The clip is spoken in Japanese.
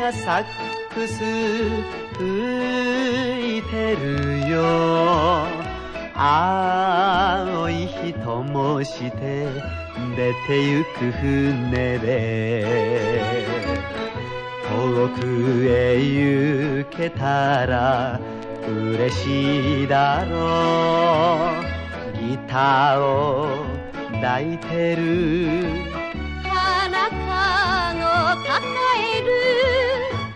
がサックス吹いてるよ。青い日ともして出てゆく船で遠くへ行けたら嬉しいだろう。ギターを抱いてる